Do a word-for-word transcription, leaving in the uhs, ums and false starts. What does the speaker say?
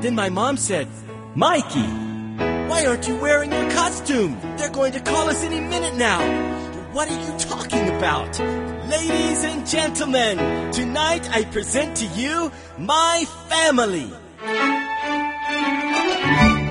Then my mom said, "Mikey, why aren't you wearing your costume? They're going to call us any minute now." "What are you talking about?" "Ladies and gentlemen, tonight I present to you my family."